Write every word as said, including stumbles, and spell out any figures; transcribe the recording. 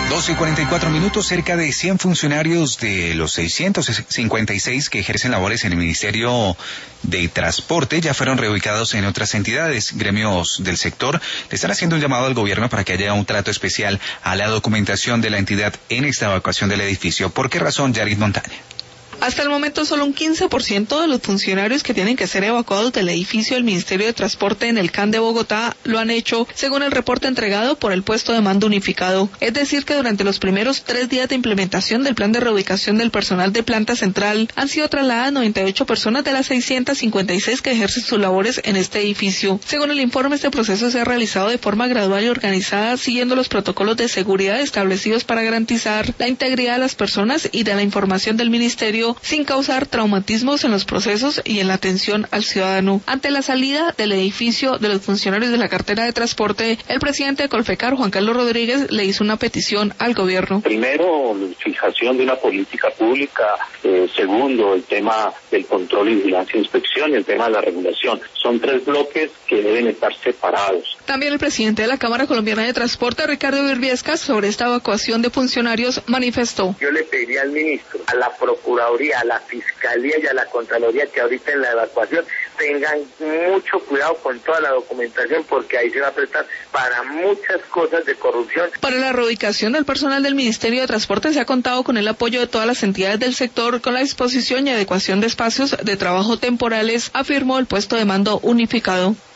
doce y cuarenta y cuatro minutos, cerca de cien funcionarios de los seiscientos cincuenta y seis que ejercen labores en el Ministerio de Transporte ya fueron reubicados en otras entidades. Gremios del sector le están haciendo un llamado al gobierno para que haya un trato especial a la documentación de la entidad en esta evacuación del edificio. ¿Por qué razón, Yarit Montaña? Hasta el momento, solo un quince por ciento de los funcionarios que tienen que ser evacuados del edificio del Ministerio de Transporte en el C A N de Bogotá lo han hecho, según el reporte entregado por el puesto de mando unificado. Es decir, que durante los primeros tres días de implementación del plan de reubicación del personal de planta central, han sido trasladadas noventa y ocho personas de las seiscientas cincuenta y seis que ejercen sus labores en este edificio. Según el informe, este proceso se ha realizado de forma gradual y organizada, siguiendo los protocolos de seguridad establecidos para garantizar la integridad de las personas y de la información del Ministerio, sin causar traumatismos en los procesos y en la atención al ciudadano. Ante la salida del edificio de los funcionarios de la cartera de transporte, el presidente de Colfecar, Juan Carlos Rodríguez, le hizo una petición al gobierno. Primero, fijación de una política pública. Eh, segundo, el tema del control y vigilancia e inspección y el tema de la regulación. Son tres bloques que deben estar separados. También el presidente de la Cámara Colombiana de Transporte, Ricardo Birbiescas, sobre esta evacuación de funcionarios, manifestó. Yo le pediría al ministro, a la Procuraduría, a la Fiscalía y a la Contraloría que ahorita en la evacuación tengan mucho cuidado con toda la documentación, porque ahí se va a prestar para muchas cosas de corrupción. Para la reubicación del personal del Ministerio de Transporte se ha contado con el apoyo de todas las entidades del sector, con la disposición y adecuación de espacios de trabajo temporales, afirmó el puesto de mando unificado.